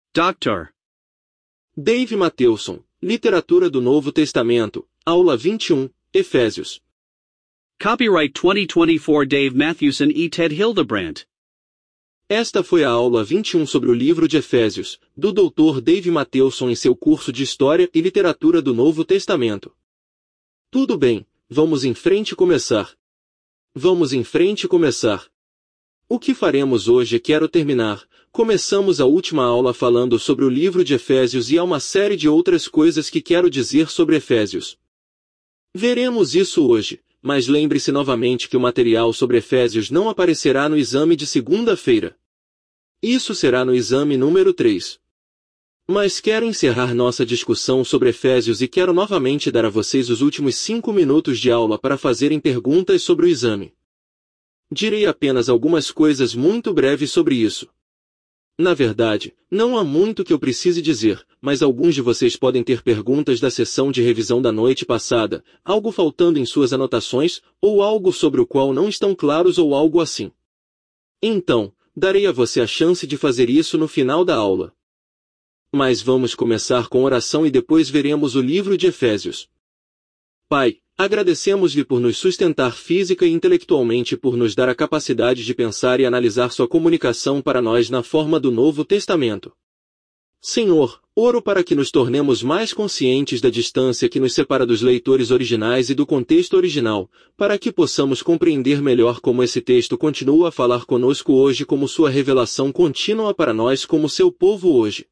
Dr. Dave Matthewson, Literatura do Novo Testamento, Aula 21, Efésios. Copyright 2024 Dave Matthewson e Ted Hildebrandt. Esta foi a aula 21 sobre o livro de Efésios, do Dr. Dave Matthewson em seu curso de História e Literatura do Novo Testamento. Tudo bem, vamos em frente começar. Vamos em frente começar. O que faremos hoje é quero terminar. Começamos a última aula falando sobre o livro de Efésios e há uma série de outras coisas que quero dizer sobre Efésios. Veremos isso hoje, mas lembre-se novamente que o material sobre Efésios não aparecerá no exame de segunda-feira. Isso será no exame número 3. Mas quero encerrar nossa discussão sobre Efésios e quero novamente dar a vocês os últimos 5 minutos de aula para fazerem perguntas sobre o exame. Direi apenas algumas coisas muito breves sobre isso. Na verdade, não há muito que eu precise dizer, mas alguns de vocês podem ter perguntas da sessão de revisão da noite passada, algo faltando em suas anotações, ou algo sobre o qual não estão claros ou algo assim. Então, darei a você a chance de fazer isso no final da aula. Mas vamos começar com oração e depois veremos o livro de Efésios. Pai, agradecemos-lhe por nos sustentar física e intelectualmente e por nos dar a capacidade de pensar e analisar sua comunicação para nós na forma do Novo Testamento. Senhor, oro para que nos tornemos mais conscientes da distância que nos separa dos leitores originais e do contexto original, para que possamos compreender melhor como esse texto continua a falar conosco hoje como sua revelação contínua para nós como seu povo hoje.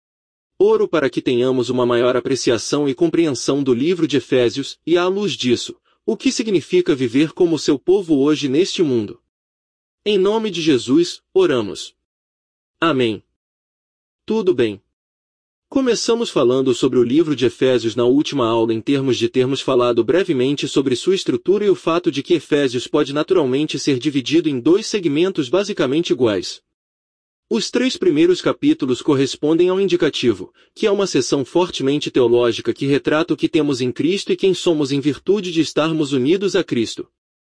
Oro para que tenhamos uma maior apreciação e compreensão do livro de Efésios, e à luz disso, o que significa viver como seu povo hoje neste mundo. Em nome de Jesus, oramos. Amém. Tudo bem. Começamos falando sobre o livro de Efésios na última aula em termos de termos falado brevemente sobre sua estrutura e o fato de que Efésios pode naturalmente ser dividido em 2 segmentos basicamente iguais. Os 3 primeiros capítulos correspondem ao indicativo, que é uma seção fortemente teológica que retrata o que temos em Cristo e quem somos em virtude de estarmos unidos a Cristo.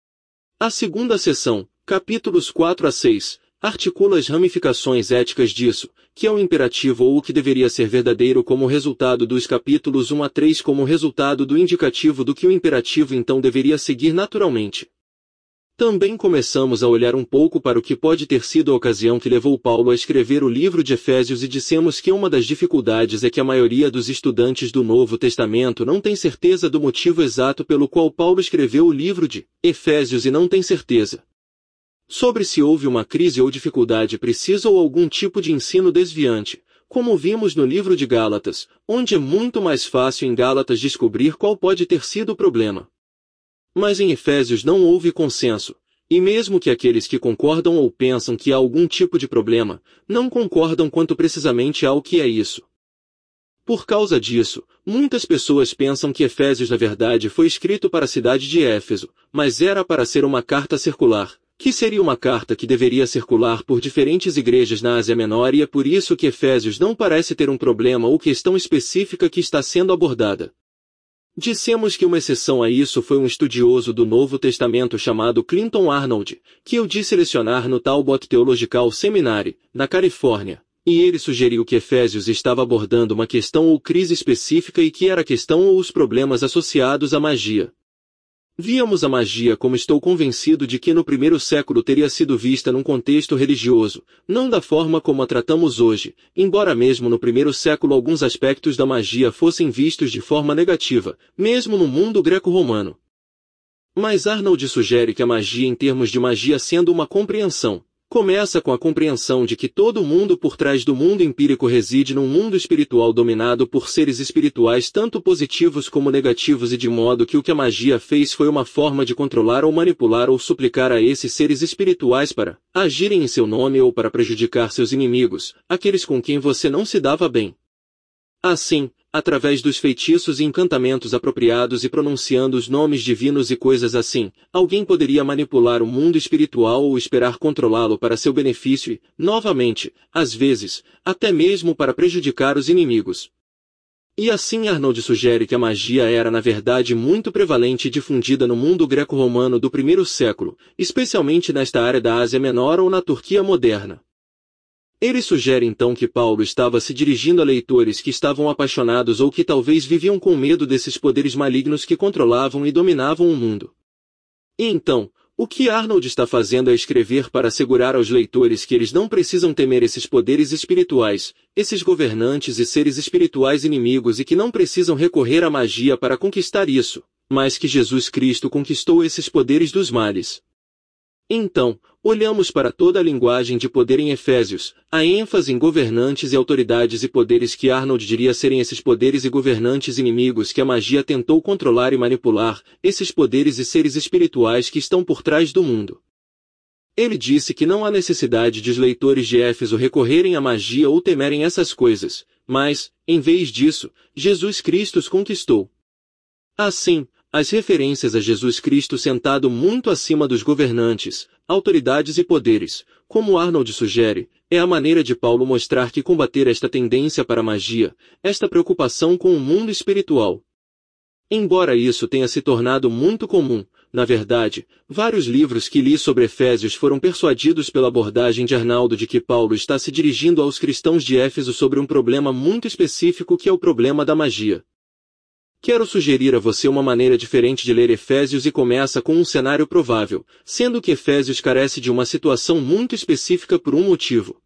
A segunda seção, capítulos 4 a 6, articula as ramificações éticas disso, que é o imperativo ou o que deveria ser verdadeiro como resultado dos capítulos 1 a 3 como resultado do indicativo do que o imperativo então deveria seguir naturalmente. Também começamos a olhar um pouco para o que pode ter sido a ocasião que levou Paulo a escrever o livro de Efésios e dissemos que uma das dificuldades é que a maioria dos estudantes do Novo Testamento não tem certeza do motivo exato pelo qual Paulo escreveu o livro de Efésios e não tem certeza sobre se houve uma crise ou dificuldade precisa ou algum tipo de ensino desviante, como vimos no livro de Gálatas, onde é muito mais fácil em Gálatas descobrir qual pode ter sido o problema. Mas em Efésios não houve consenso, e mesmo que aqueles que concordam ou pensam que há algum tipo de problema, não concordam quanto precisamente ao que é isso. Por causa disso, muitas pessoas pensam que Efésios na verdade foi escrito para a cidade de Éfeso, mas era para ser uma carta circular, que seria uma carta que deveria circular por diferentes igrejas na Ásia Menor e é por isso que Efésios não parece ter um problema ou questão específica que está sendo abordada. Dissemos que uma exceção a isso foi um estudioso do Novo Testamento chamado Clinton Arnold, que eu disse lecionar no Talbot Theological Seminary, na Califórnia, e ele sugeriu que Efésios estava abordando uma questão ou crise específica e que era a questão ou os problemas associados à magia. Víamos a magia como estou convencido de que no primeiro século teria sido vista num contexto religioso, não da forma como a tratamos hoje, embora mesmo no primeiro século alguns aspectos da magia fossem vistos de forma negativa, mesmo no mundo greco-romano. Mas Arnold sugere que a magia em termos de magia sendo uma compreensão, começa com a compreensão de que todo o mundo por trás do mundo empírico reside num mundo espiritual dominado por seres espirituais tanto positivos como negativos e de modo que o que a magia fez foi uma forma de controlar ou manipular ou suplicar a esses seres espirituais para agirem em seu nome ou para prejudicar seus inimigos, aqueles com quem você não se dava bem. Assim, através dos feitiços e encantamentos apropriados e pronunciando os nomes divinos e coisas assim, alguém poderia manipular o mundo espiritual ou esperar controlá-lo para seu benefício e, novamente, às vezes, até mesmo para prejudicar os inimigos. E assim Arnold sugere que a magia era na verdade muito prevalente e difundida no mundo greco-romano do primeiro século, especialmente nesta área da Ásia Menor ou na Turquia moderna. Ele sugere então que Paulo estava se dirigindo a leitores que estavam apaixonados ou que talvez viviam com medo desses poderes malignos que controlavam e dominavam o mundo. E então, o que Arnold está fazendo é escrever para assegurar aos leitores que eles não precisam temer esses poderes espirituais, esses governantes e seres espirituais inimigos e que não precisam recorrer à magia para conquistar isso, mas que Jesus Cristo conquistou esses poderes dos males. Então, olhamos para toda a linguagem de poder em Efésios, a ênfase em governantes e autoridades e poderes que Arnold diria serem esses poderes e governantes inimigos que a magia tentou controlar e manipular, esses poderes e seres espirituais que estão por trás do mundo. Ele disse que não há necessidade de os leitores de Éfeso recorrerem à magia ou temerem essas coisas, mas, em vez disso, Jesus Cristo os conquistou. Assim, as referências a Jesus Cristo sentado muito acima dos governantes, autoridades e poderes, como Arnold sugere, é a maneira de Paulo mostrar que combater esta tendência para a magia, esta preocupação com o mundo espiritual. Embora isso tenha se tornado muito comum, na verdade, vários livros que li sobre Efésios foram persuadidos pela abordagem de Arnaldo de que Paulo está se dirigindo aos cristãos de Éfeso sobre um problema muito específico que é o problema da magia. Quero sugerir a você uma maneira diferente de ler Efésios e começa com um cenário provável, sendo que Efésios carece de uma situação muito específica por um motivo.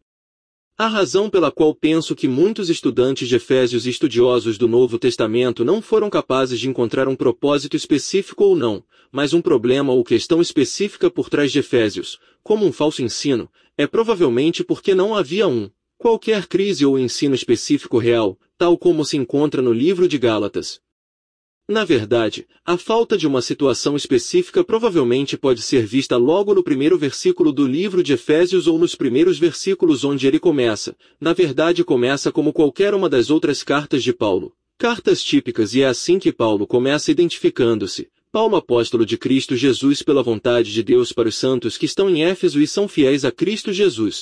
A razão pela qual penso que muitos estudantes de Efésios e estudiosos do Novo Testamento não foram capazes de encontrar um propósito específico ou não, mas um problema ou questão específica por trás de Efésios, como um falso ensino, é provavelmente porque não havia qualquer crise ou ensino específico real, tal como se encontra no livro de Gálatas. Na verdade, a falta de uma situação específica provavelmente pode ser vista logo no primeiro versículo do livro de Efésios ou nos primeiros versículos onde ele começa. Na verdade, começa como qualquer uma das outras cartas de Paulo. Cartas típicas, e é assim que Paulo começa identificando-se. Paulo, apóstolo de Cristo Jesus pela vontade de Deus para os santos que estão em Éfeso e são fiéis a Cristo Jesus.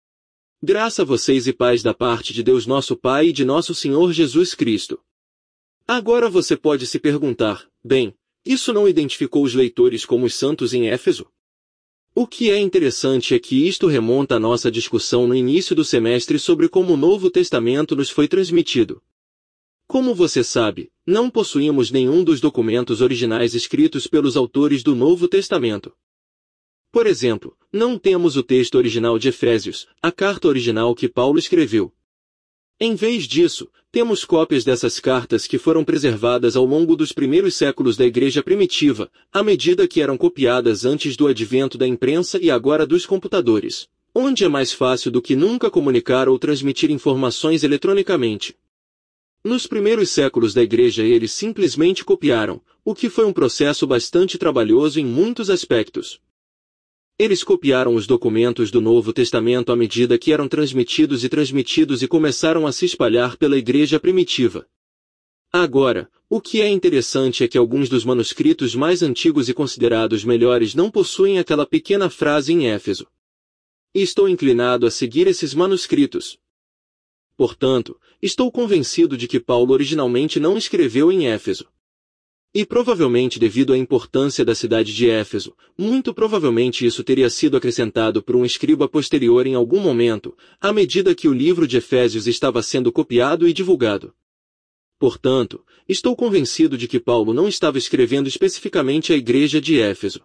Graça a vocês e paz da parte de Deus nosso Pai e de nosso Senhor Jesus Cristo. Agora você pode se perguntar, bem, isso não identificou os leitores como os santos em Éfeso? O que é interessante é que isto remonta à nossa discussão no início do semestre sobre como o Novo Testamento nos foi transmitido. Como você sabe, não possuímos nenhum dos documentos originais escritos pelos autores do Novo Testamento. Por exemplo, não temos o texto original de Efésios, a carta original que Paulo escreveu. Em vez disso, temos cópias dessas cartas que foram preservadas ao longo dos primeiros séculos da Igreja primitiva, à medida que eram copiadas antes do advento da imprensa e agora dos computadores, onde é mais fácil do que nunca comunicar ou transmitir informações eletronicamente. Nos primeiros séculos da Igreja eles simplesmente copiaram, o que foi um processo bastante trabalhoso em muitos aspectos. Eles copiaram os documentos do Novo Testamento à medida que eram transmitidos e começaram a se espalhar pela Igreja primitiva. Agora, o que é interessante é que alguns dos manuscritos mais antigos e considerados melhores não possuem aquela pequena frase em Éfeso. E estou inclinado a seguir esses manuscritos. Portanto, estou convencido de que Paulo originalmente não escreveu em Éfeso. E provavelmente devido à importância da cidade de Éfeso, muito provavelmente isso teria sido acrescentado por um escriba posterior em algum momento, à medida que o livro de Efésios estava sendo copiado e divulgado. Portanto, estou convencido de que Paulo não estava escrevendo especificamente à igreja de Éfeso.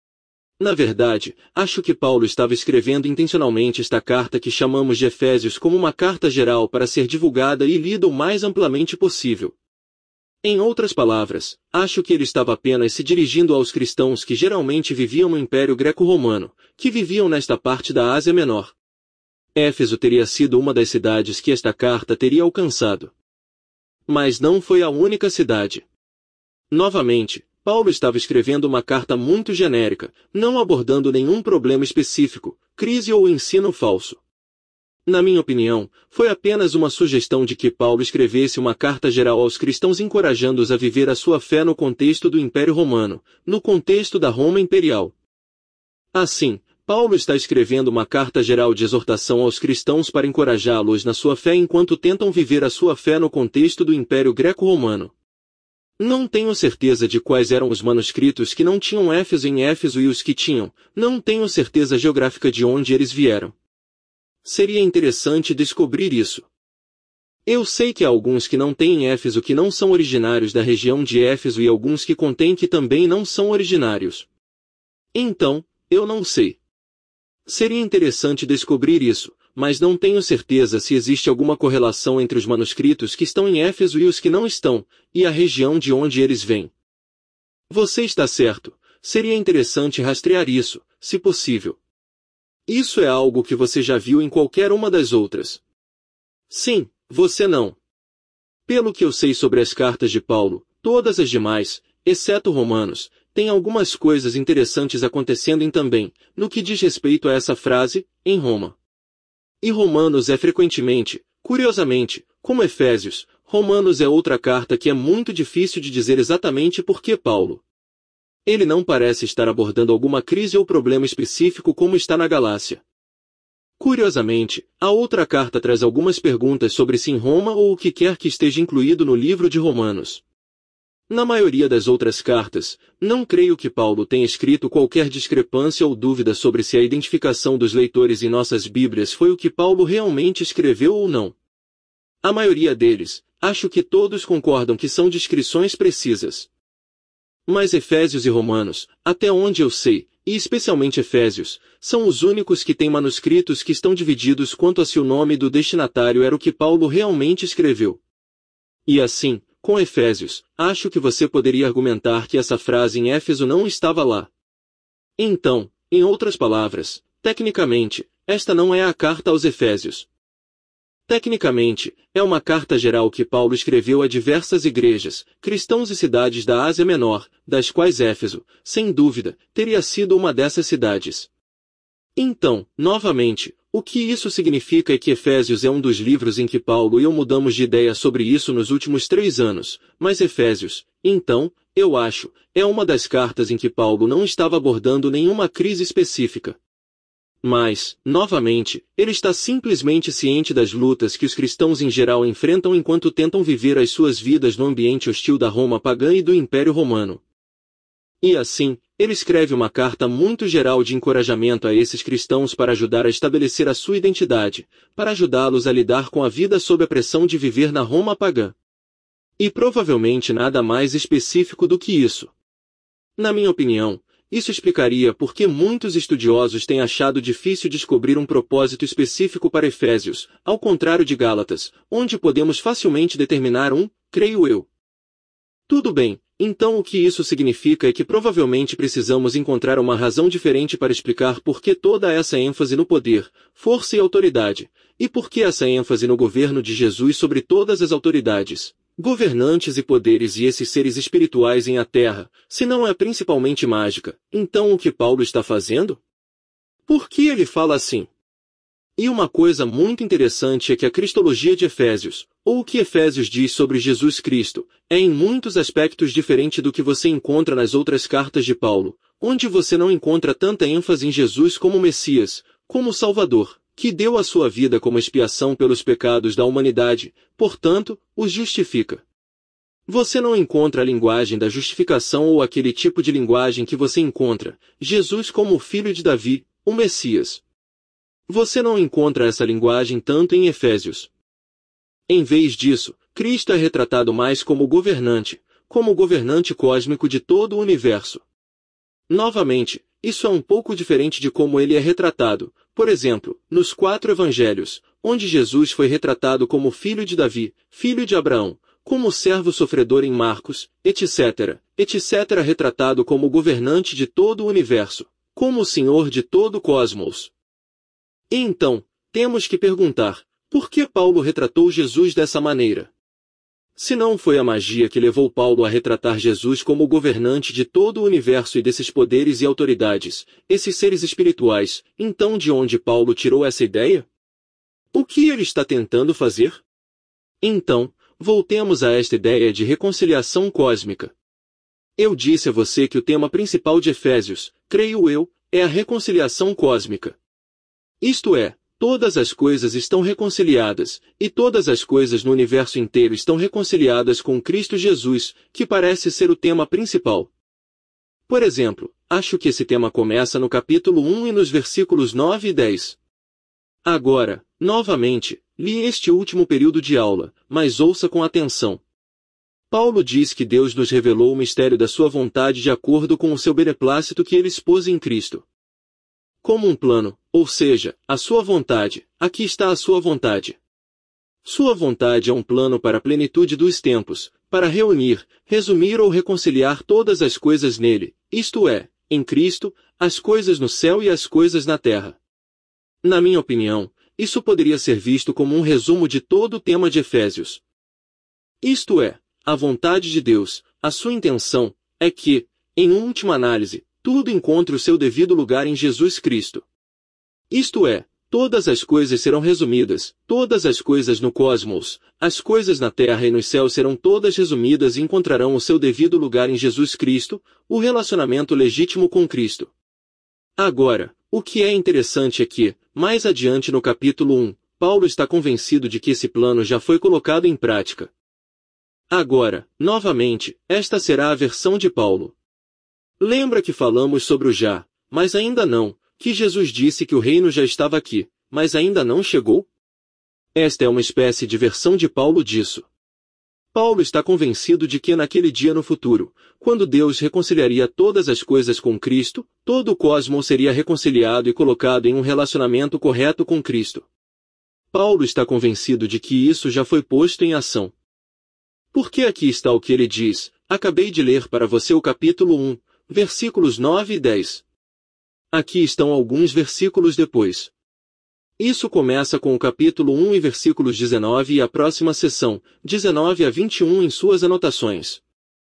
Na verdade, acho que Paulo estava escrevendo intencionalmente esta carta que chamamos de Efésios como uma carta geral para ser divulgada e lida o mais amplamente possível. Em outras palavras, acho que ele estava apenas se dirigindo aos cristãos que geralmente viviam no Império Greco-Romano, que viviam nesta parte da Ásia Menor. Éfeso teria sido uma das cidades que esta carta teria alcançado. Mas não foi a única cidade. Novamente, Paulo estava escrevendo uma carta muito genérica, não abordando nenhum problema específico, crise ou ensino falso. Na minha opinião, foi apenas uma sugestão de que Paulo escrevesse uma carta geral aos cristãos encorajando-os a viver a sua fé no contexto do Império Romano, no contexto da Roma Imperial. Assim, Paulo está escrevendo uma carta geral de exortação aos cristãos para encorajá-los na sua fé enquanto tentam viver a sua fé no contexto do Império Greco-Romano. Não tenho certeza de quais eram os manuscritos que não tinham Éfeso em Éfeso e os que tinham, não tenho certeza geográfica de onde eles vieram. Seria interessante descobrir isso. Eu sei que há alguns que não têm em Éfeso que não são originários da região de Éfeso e alguns que contêm que também não são originários. Então, eu não sei. Seria interessante descobrir isso, mas não tenho certeza se existe alguma correlação entre os manuscritos que estão em Éfeso e os que não estão, e a região de onde eles vêm. Você está certo, seria interessante rastrear isso, se possível. Isso é algo que você já viu em qualquer uma das outras. Sim, você não. Pelo que eu sei sobre as cartas de Paulo, todas as demais, exceto Romanos, têm algumas coisas interessantes acontecendo também, no que diz respeito a essa frase, em Roma. E Romanos é frequentemente, curiosamente, como Efésios, Romanos é outra carta que é muito difícil de dizer exatamente por que Paulo. Ele não parece estar abordando alguma crise ou problema específico como está na Galácia. Curiosamente, a outra carta traz algumas perguntas sobre se em Roma ou o que quer que esteja incluído no livro de Romanos. Na maioria das outras cartas, não creio que Paulo tenha escrito qualquer discrepância ou dúvida sobre se a identificação dos leitores em nossas Bíblias foi o que Paulo realmente escreveu ou não. A maioria deles, acho que todos concordam que são descrições precisas. Mas Efésios e Romanos, até onde eu sei, e especialmente Efésios, são os únicos que têm manuscritos que estão divididos quanto a se o nome do destinatário era o que Paulo realmente escreveu. E assim, com Efésios, acho que você poderia argumentar que essa frase em Éfeso não estava lá. Então, em outras palavras, tecnicamente, esta não é a carta aos Efésios. Tecnicamente, é uma carta geral que Paulo escreveu a diversas igrejas, cristãos e cidades da Ásia Menor, das quais Éfeso, sem dúvida, teria sido uma dessas cidades. Então, novamente, o que isso significa é que Efésios é um dos livros em que Paulo e eu mudamos de ideia sobre isso nos últimos 3 anos, mas Efésios, então, eu acho, é uma das cartas em que Paulo não estava abordando nenhuma crise específica. Mas, novamente, ele está simplesmente ciente das lutas que os cristãos em geral enfrentam enquanto tentam viver as suas vidas no ambiente hostil da Roma pagã e do Império Romano. E assim, ele escreve uma carta muito geral de encorajamento a esses cristãos para ajudar a estabelecer a sua identidade, para ajudá-los a lidar com a vida sob a pressão de viver na Roma pagã. E provavelmente nada mais específico do que isso. Na minha opinião, isso explicaria por que muitos estudiosos têm achado difícil descobrir um propósito específico para Efésios, ao contrário de Gálatas, onde podemos facilmente determinar creio eu. Tudo bem, então o que isso significa é que provavelmente precisamos encontrar uma razão diferente para explicar por que toda essa ênfase no poder, força e autoridade, e por que essa ênfase no governo de Jesus sobre todas as autoridades, governantes e poderes e esses seres espirituais em a terra, se não é principalmente mágica. Então o que Paulo está fazendo? Por que ele fala assim? E uma coisa muito interessante é que a cristologia de Efésios, ou o que Efésios diz sobre Jesus Cristo, é em muitos aspectos diferente do que você encontra nas outras cartas de Paulo, onde você não encontra tanta ênfase em Jesus como Messias, como Salvador, que deu a sua vida como expiação pelos pecados da humanidade, portanto, os justifica. Você não encontra a linguagem da justificação ou aquele tipo de linguagem que você encontra, Jesus como o filho de Davi, o Messias. Você não encontra essa linguagem tanto em Efésios. Em vez disso, Cristo é retratado mais como governante cósmico de todo o universo. Novamente, isso é um pouco diferente de como ele é retratado, por exemplo, nos 4 evangelhos, onde Jesus foi retratado como filho de Davi, filho de Abraão, como servo sofredor em Marcos, etc., retratado como governante de todo o universo, como o Senhor de todo o cosmos. E então, temos que perguntar, por que Paulo retratou Jesus dessa maneira? Se não foi a magia que levou Paulo a retratar Jesus como governante de todo o universo e desses poderes e autoridades, esses seres espirituais, então de onde Paulo tirou essa ideia? O que ele está tentando fazer? Então, voltemos a esta ideia de reconciliação cósmica. Eu disse a você que o tema principal de Efésios, creio eu, é a reconciliação cósmica. Isto é, todas as coisas estão reconciliadas, e todas as coisas no universo inteiro estão reconciliadas com Cristo Jesus, que parece ser o tema principal. Por exemplo, acho que esse tema começa no capítulo 1 e nos versículos 9 e 10. Agora, novamente, li este último período de aula, mas ouça com atenção. Paulo diz que Deus nos revelou o mistério da sua vontade de acordo com o seu beneplácito que ele expôs em Cristo. Como um plano, ou seja, a sua vontade, aqui está a sua vontade. Sua vontade é um plano para a plenitude dos tempos, para reunir, resumir ou reconciliar todas as coisas nele, isto é, em Cristo, as coisas no céu e as coisas na terra. Na minha opinião, isso poderia ser visto como um resumo de todo o tema de Efésios. Isto é, a vontade de Deus, a sua intenção, é que, em última análise, tudo encontre o seu devido lugar em Jesus Cristo. Isto é, todas as coisas serão resumidas, todas as coisas no cosmos, as coisas na terra e nos céus serão todas resumidas e encontrarão o seu devido lugar em Jesus Cristo, o relacionamento legítimo com Cristo. Agora, o que é interessante é que, mais adiante no capítulo 1, Paulo está convencido de que esse plano já foi colocado em prática. Agora, novamente, esta será a versão de Paulo. Lembra que falamos sobre o já, mas ainda não, que Jesus disse que o reino já estava aqui, mas ainda não chegou? Esta é uma espécie de versão de Paulo disso. Paulo está convencido de que naquele dia no futuro, quando Deus reconciliaria todas as coisas com Cristo, todo o cosmos seria reconciliado e colocado em um relacionamento correto com Cristo. Paulo está convencido de que isso já foi posto em ação. Porque aqui está o que ele diz, acabei de ler para você o capítulo 1, versículos 9 e 10. Aqui estão alguns versículos depois. Isso começa com o capítulo 1 e versículos 19 e a próxima seção, 19 a 21 em suas anotações.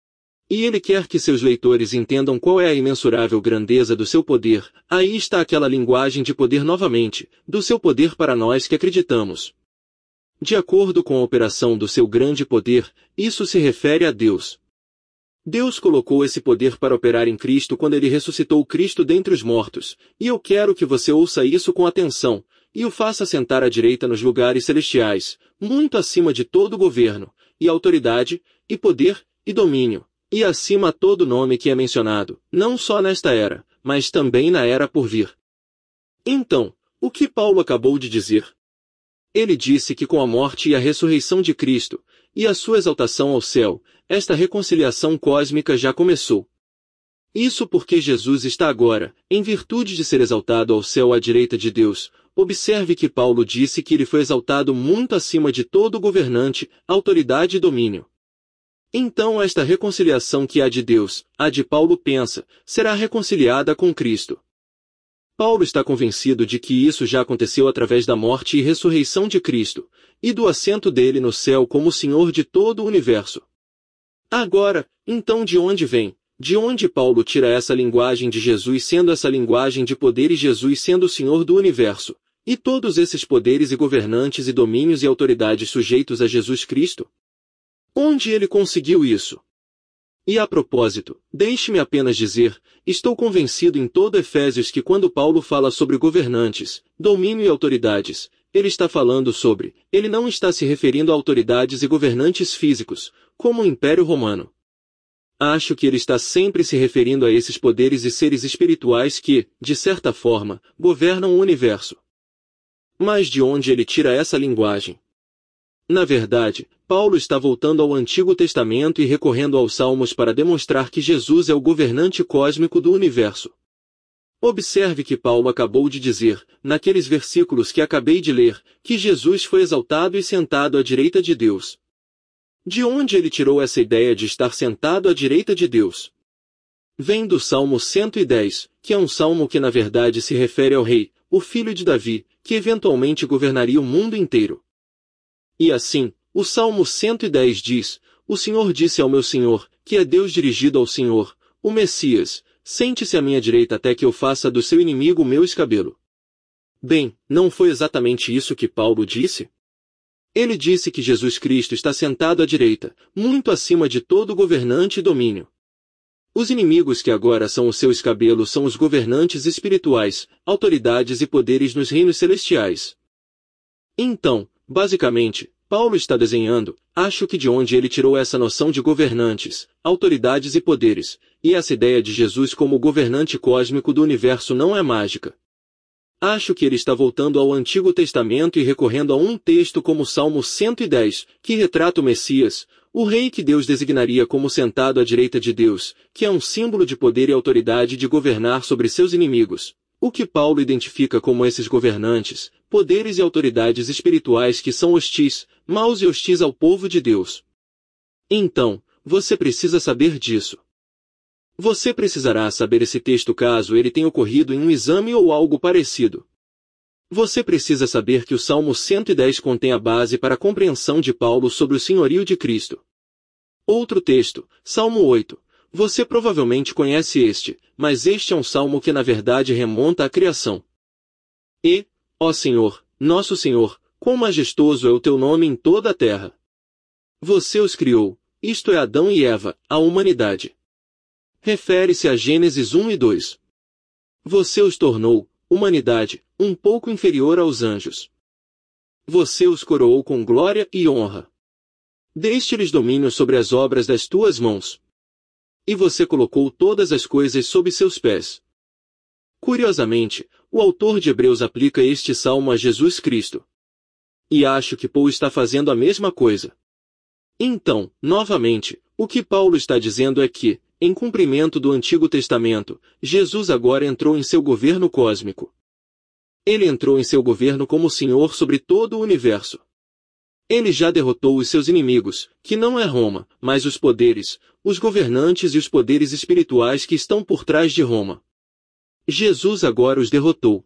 E ele quer que seus leitores entendam qual é a imensurável grandeza do seu poder, aí está aquela linguagem de poder novamente, do seu poder para nós que acreditamos. De acordo com a operação do seu grande poder, isso se refere a Deus. Deus colocou esse poder para operar em Cristo quando ele ressuscitou Cristo dentre os mortos, e eu quero que você ouça isso com atenção, e o faça sentar à direita nos lugares celestiais, muito acima de todo governo, e autoridade, e poder, e domínio, e acima a todo nome que é mencionado, não só nesta era, mas também na era por vir. Então, o que Paulo acabou de dizer? Ele disse que com a morte e a ressurreição de Cristo, e a sua exaltação ao céu, esta reconciliação cósmica já começou. Isso porque Jesus está agora, em virtude de ser exaltado ao céu à direita de Deus. Observe que Paulo disse que ele foi exaltado muito acima de todo governante, autoridade e domínio. Então esta reconciliação que há de Deus, a de Paulo pensa, será reconciliada com Cristo. Paulo está convencido de que isso já aconteceu através da morte e ressurreição de Cristo, e do assento dele no céu como Senhor de todo o universo. Agora, então de onde vem? De onde Paulo tira essa linguagem de Jesus sendo essa linguagem de poder e Jesus sendo o Senhor do universo, e todos esses poderes e governantes e domínios e autoridades sujeitos a Jesus Cristo? Onde ele conseguiu isso? E a propósito, deixe-me apenas dizer, estou convencido em todo Efésios que quando Paulo fala sobre governantes, domínio e autoridades, ele está falando sobre, ele não está se referindo a autoridades e governantes físicos, como o Império Romano. Acho que ele está sempre se referindo a esses poderes e seres espirituais que, de certa forma, governam o universo. Mas de onde ele tira essa linguagem? Na verdade, Paulo está voltando ao Antigo Testamento e recorrendo aos Salmos para demonstrar que Jesus é o governante cósmico do universo. Observe que Paulo acabou de dizer, naqueles versículos que acabei de ler, que Jesus foi exaltado e sentado à direita de Deus. De onde ele tirou essa ideia de estar sentado à direita de Deus? Vem do Salmo 110, que é um salmo que na verdade se refere ao rei, o filho de Davi, que eventualmente governaria o mundo inteiro. E assim, o Salmo 110 diz, o Senhor disse ao meu Senhor, que é Deus dirigido ao Senhor, o Messias, sente-se à minha direita até que eu faça do seu inimigo o meu escabelo. Bem, não foi exatamente isso que Paulo disse? Ele disse que Jesus Cristo está sentado à direita, muito acima de todo governante e domínio. Os inimigos que agora são o seu escabelo são os governantes espirituais, autoridades e poderes nos reinos celestiais. Então, basicamente, Paulo está desenhando, acho que de onde ele tirou essa noção de governantes, autoridades e poderes, e essa ideia de Jesus como governante cósmico do universo não é mágica. Acho que ele está voltando ao Antigo Testamento e recorrendo a um texto como Salmo 110, que retrata o Messias, o rei que Deus designaria como sentado à direita de Deus, que é um símbolo de poder e autoridade de governar sobre seus inimigos. O que Paulo identifica como esses governantes, poderes e autoridades espirituais que são hostis, maus e hostis ao povo de Deus. Então, você precisa saber disso. Você precisará saber esse texto caso ele tenha ocorrido em um exame ou algo parecido. Você precisa saber que o Salmo 110 contém a base para a compreensão de Paulo sobre o senhorio de Cristo. Outro texto, Salmo 8. Você provavelmente conhece este, mas este é um salmo que na verdade remonta à criação. E, ó Senhor, nosso Senhor, quão majestoso é o teu nome em toda a terra. Você os criou, isto é Adão e Eva, a humanidade. Refere-se a Gênesis 1 e 2. Você os tornou, humanidade, um pouco inferior aos anjos. Você os coroou com glória e honra. Deste-lhes domínio sobre as obras das tuas mãos. E você colocou todas as coisas sob seus pés. Curiosamente, o autor de Hebreus aplica este salmo a Jesus Cristo. E acho que Paulo está fazendo a mesma coisa. Então, novamente, o que Paulo está dizendo é que, em cumprimento do Antigo Testamento, Jesus agora entrou em seu governo cósmico. Ele entrou em seu governo como Senhor sobre todo o universo. Ele já derrotou os seus inimigos, que não é Roma, mas os poderes, os governantes e os poderes espirituais que estão por trás de Roma. Jesus agora os derrotou.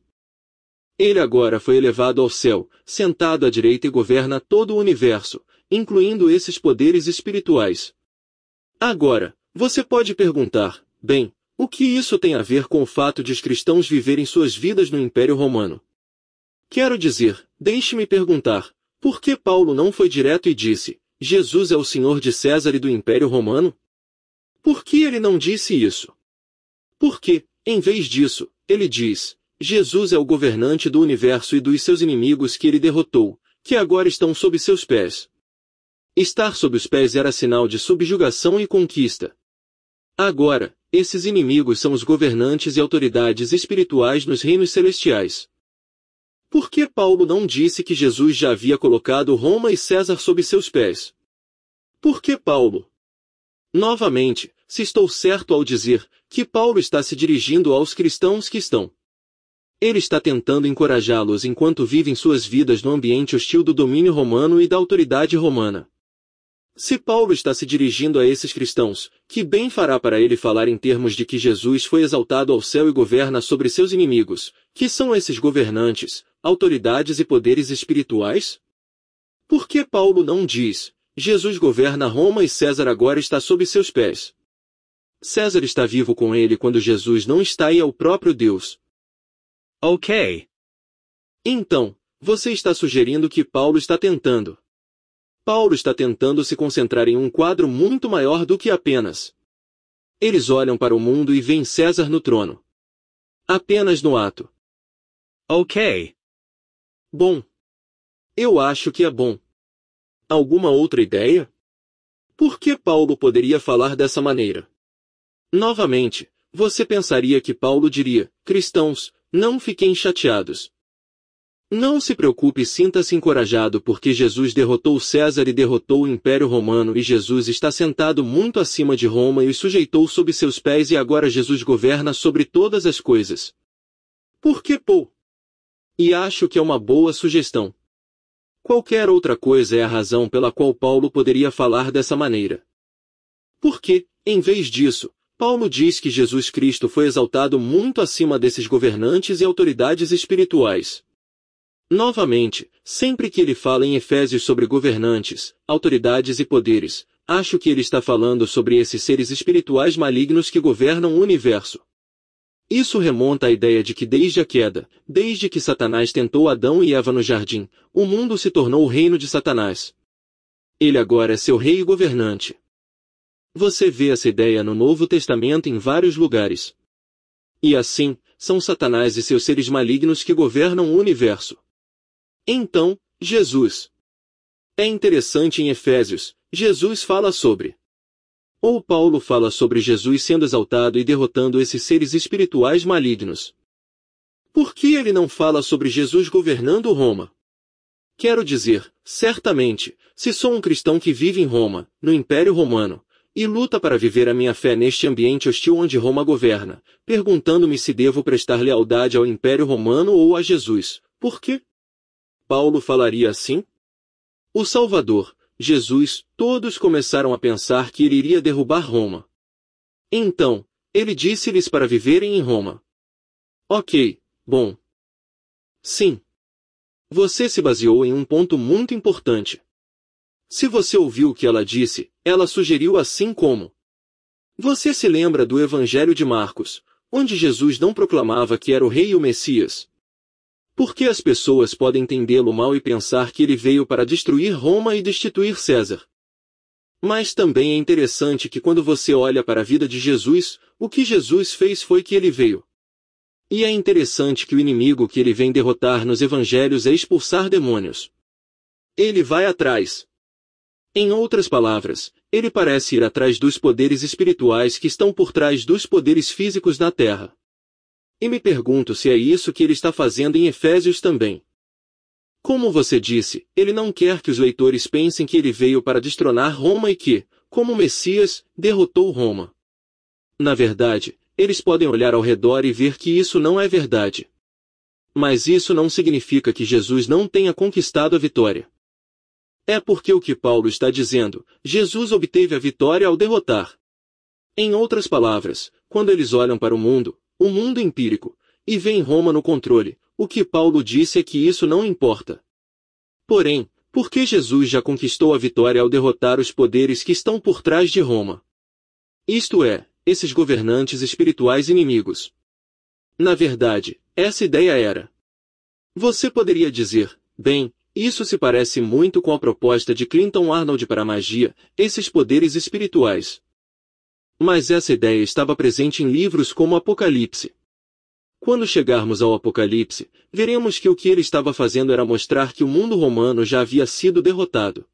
Ele agora foi elevado ao céu, sentado à direita e governa todo o universo, incluindo esses poderes espirituais. Agora, você pode perguntar, bem, o que isso tem a ver com o fato de os cristãos viverem suas vidas no Império Romano? Quero dizer, deixe-me perguntar, por que Paulo não foi direto e disse, Jesus é o Senhor de César e do Império Romano? Por que ele não disse isso? Porque, em vez disso, ele diz, Jesus é o governante do universo e dos seus inimigos que ele derrotou, que agora estão sob seus pés. Estar sob os pés era sinal de subjugação e conquista. Agora, esses inimigos são os governantes e autoridades espirituais nos reinos celestiais. Por que Paulo não disse que Jesus já havia colocado Roma e César sob seus pés? Por que Paulo? Novamente, se estou certo ao dizer que Paulo está se dirigindo aos cristãos que estão. Ele está tentando encorajá-los enquanto vivem suas vidas no ambiente hostil do domínio romano e da autoridade romana. Se Paulo está se dirigindo a esses cristãos, que bem fará para ele falar em termos de que Jesus foi exaltado ao céu e governa sobre seus inimigos, que são esses governantes, autoridades e poderes espirituais? Por que Paulo não diz, Jesus governa Roma e César agora está sob seus pés? César está vivo com ele quando Jesus não está e é o próprio Deus. Ok. Então, você está sugerindo que Paulo está tentando. Paulo está tentando se concentrar em um quadro muito maior do que apenas. Eles olham para o mundo e veem César no trono. Apenas no ato. Ok. Bom. Eu acho que é bom. Alguma outra ideia? Por que Paulo poderia falar dessa maneira? Novamente, você pensaria que Paulo diria, cristãos, não fiquem chateados. Não se preocupe e sinta-se encorajado porque Jesus derrotou César e derrotou o Império Romano e Jesus está sentado muito acima de Roma e os sujeitou sob seus pés e agora Jesus governa sobre todas as coisas. Por que Paulo? E acho que é uma boa sugestão. Qualquer outra coisa é a razão pela qual Paulo poderia falar dessa maneira. Porque, em vez disso, Paulo diz que Jesus Cristo foi exaltado muito acima desses governantes e autoridades espirituais. Novamente, sempre que ele fala em Efésios sobre governantes, autoridades e poderes, acho que ele está falando sobre esses seres espirituais malignos que governam o universo. Isso remonta à ideia de que desde a queda, desde que Satanás tentou Adão e Eva no jardim, o mundo se tornou o reino de Satanás. Ele agora é seu rei e governante. Você vê essa ideia no Novo Testamento em vários lugares. E assim, são Satanás e seus seres malignos que governam o universo. Então, Jesus. É interessante em Efésios, Jesus fala sobre. Ou Paulo fala sobre Jesus sendo exaltado e derrotando esses seres espirituais malignos. Por que ele não fala sobre Jesus governando Roma? Quero dizer, certamente, se sou um cristão que vive em Roma, no Império Romano, e luta para viver a minha fé neste ambiente hostil onde Roma governa, perguntando-me se devo prestar lealdade ao Império Romano ou a Jesus, por quê? Paulo falaria assim? O Salvador, Jesus, todos começaram a pensar que ele iria derrubar Roma. Então, ele disse-lhes para viverem em Roma. Ok, bom. Sim. Você se baseou em um ponto muito importante. Se você ouviu o que ela disse, ela sugeriu assim como. Você se lembra do Evangelho de Marcos, onde Jesus não proclamava que era o Rei e o Messias? Porque as pessoas podem entendê-lo mal e pensar que ele veio para destruir Roma e destituir César. Mas também é interessante que quando você olha para a vida de Jesus, o que Jesus fez foi que ele veio. E é interessante que o inimigo que ele vem derrotar nos evangelhos é expulsar demônios. Ele vai atrás. Em outras palavras, ele parece ir atrás dos poderes espirituais que estão por trás dos poderes físicos na Terra. E me pergunto se é isso que ele está fazendo em Efésios também. Como você disse, ele não quer que os leitores pensem que ele veio para destronar Roma e que, como Messias, derrotou Roma. Na verdade, eles podem olhar ao redor e ver que isso não é verdade. Mas isso não significa que Jesus não tenha conquistado a vitória. É porque o que Paulo está dizendo, Jesus obteve a vitória ao derrotar. Em outras palavras, quando eles olham para o mundo empírico, e veem Roma no controle, o que Paulo disse é que isso não importa. Porém, porque Jesus já conquistou a vitória ao derrotar os poderes que estão por trás de Roma? Isto é, esses governantes espirituais inimigos. Na verdade, essa ideia era. Você poderia dizer, bem, isso se parece muito com a proposta de Clinton Arnold para a magia, esses poderes espirituais. Mas essa ideia estava presente em livros como Apocalipse. Quando chegarmos ao Apocalipse, veremos que o que ele estava fazendo era mostrar que o mundo romano já havia sido derrotado.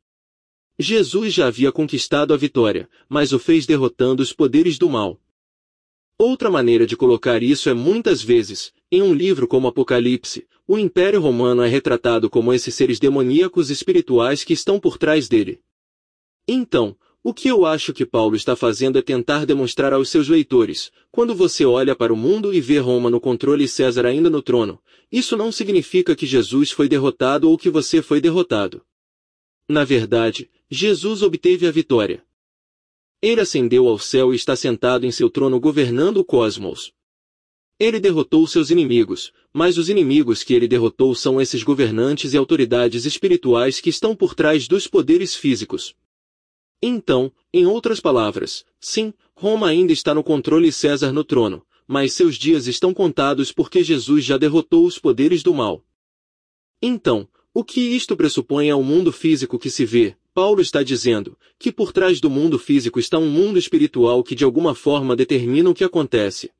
Jesus já havia conquistado a vitória, mas o fez derrotando os poderes do mal. Outra maneira de colocar isso é muitas vezes, em um livro como Apocalipse, o Império Romano é retratado como esses seres demoníacos espirituais que estão por trás dele. Então, o que eu acho que Paulo está fazendo é tentar demonstrar aos seus leitores, quando você olha para o mundo e vê Roma no controle e César ainda no trono, isso não significa que Jesus foi derrotado ou que você foi derrotado. Na verdade, Jesus obteve a vitória. Ele ascendeu ao céu e está sentado em seu trono governando o cosmos. Ele derrotou seus inimigos, mas os inimigos que ele derrotou são esses governantes e autoridades espirituais que estão por trás dos poderes físicos. Então, em outras palavras, sim, Roma ainda está no controle e César no trono, mas seus dias estão contados porque Jesus já derrotou os poderes do mal. Então, o que isto pressupõe é um mundo físico que se vê. Paulo está dizendo que por trás do mundo físico está um mundo espiritual que de alguma forma determina o que acontece.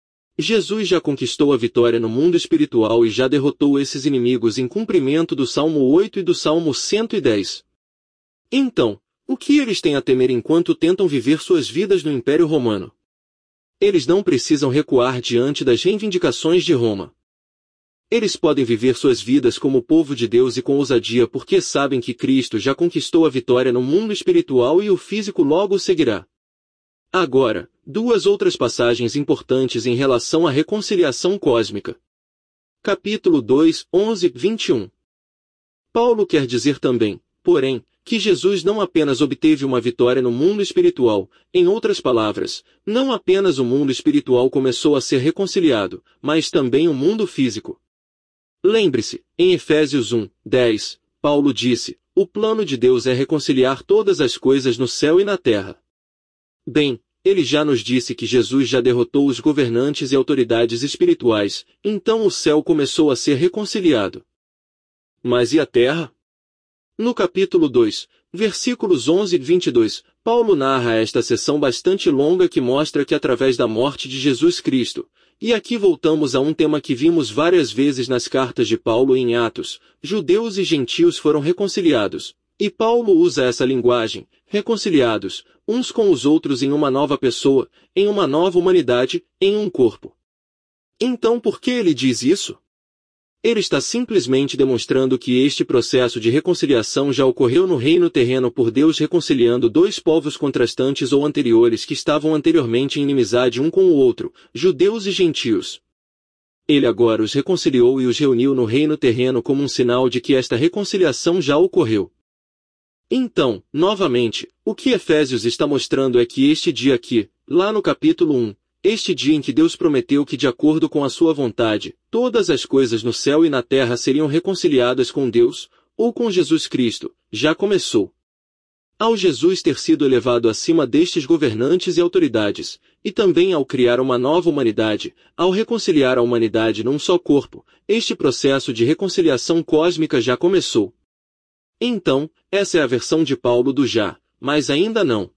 Jesus já conquistou a vitória no mundo espiritual e já derrotou esses inimigos em cumprimento do Salmo 8 e do Salmo 110. Então, o que eles têm a temer enquanto tentam viver suas vidas no Império Romano? Eles não precisam recuar diante das reivindicações de Roma. Eles podem viver suas vidas como povo de Deus e com ousadia porque sabem que Cristo já conquistou a vitória no mundo espiritual e o físico logo seguirá. Agora, duas outras passagens importantes em relação à reconciliação cósmica. Capítulo 2, 11, 21. Paulo quer dizer também, porém, que Jesus não apenas obteve uma vitória no mundo espiritual, em outras palavras, não apenas o mundo espiritual começou a ser reconciliado, mas também o mundo físico. Lembre-se, em Efésios 1, 10, Paulo disse, o plano de Deus é reconciliar todas as coisas no céu e na terra. Bem, ele já nos disse que Jesus já derrotou os governantes e autoridades espirituais, então o céu começou a ser reconciliado. Mas e a terra? No capítulo 2, versículos 11 e 22, Paulo narra esta seção bastante longa que mostra que através da morte de Jesus Cristo, e aqui voltamos a um tema que vimos várias vezes nas cartas de Paulo em Atos, judeus e gentios foram reconciliados, e Paulo usa essa linguagem, reconciliados, uns com os outros em uma nova pessoa, em uma nova humanidade, em um corpo. Então por que ele diz isso? Ele está simplesmente demonstrando que este processo de reconciliação já ocorreu no reino terreno por Deus reconciliando dois povos contrastantes ou anteriores que estavam anteriormente em inimizade um com o outro, judeus e gentios. Ele agora os reconciliou e os reuniu no reino terreno como um sinal de que esta reconciliação já ocorreu. Então, novamente, o que Efésios está mostrando é que este dia aqui, lá no capítulo 1, este dia em que Deus prometeu que de acordo com a sua vontade, todas as coisas no céu e na terra seriam reconciliadas com Deus, ou com Jesus Cristo, já começou. Ao Jesus ter sido elevado acima destes governantes e autoridades, e também ao criar uma nova humanidade, ao reconciliar a humanidade num só corpo, este processo de reconciliação cósmica já começou. Então, essa é a versão de Paulo do já, mas ainda não.